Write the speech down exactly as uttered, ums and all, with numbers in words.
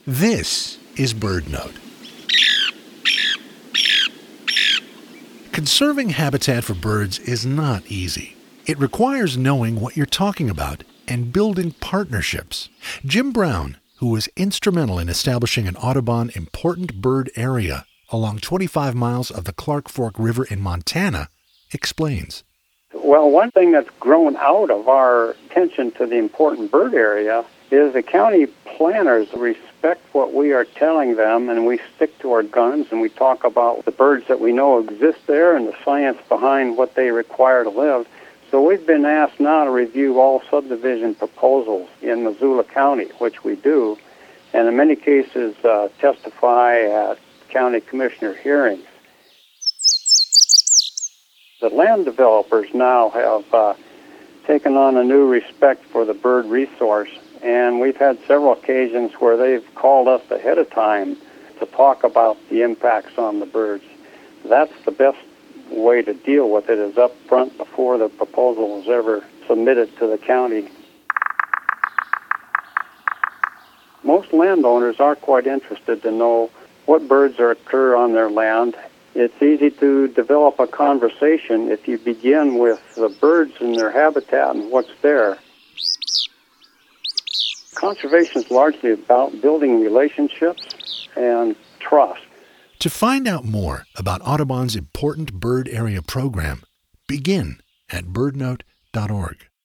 This is BirdNote. Conserving habitat for birds is not easy. It requires knowing what you're talking about and building partnerships. Jim Brown, who was instrumental in establishing an Audubon Important Bird Area along twenty-five miles of the Clark Fork River in Montana, explains. Well, one thing that's grown out of our attention to the Important Bird Area is the county planners respect what we are telling them, and we stick to our guns, and we talk about the birds that we know exist there and the science behind what they require to live. So we've been asked now to review all subdivision proposals in Missoula County, which we do, and in many cases uh, testify at county commissioner hearings. The land developers now have uh, taken on a new respect for the bird resource, and we've had several occasions where they've called us ahead of time to talk about the impacts on the birds. That's the best way to deal with it, is up front before the proposal is ever submitted to the county. Most landowners are quite interested to know what birds are occur on their land. It's easy to develop a conversation if you begin with the birds and their habitat and what's there. Conservation is largely about building relationships and trust. To find out more about Audubon's Important Bird Area program, begin at bird note dot org.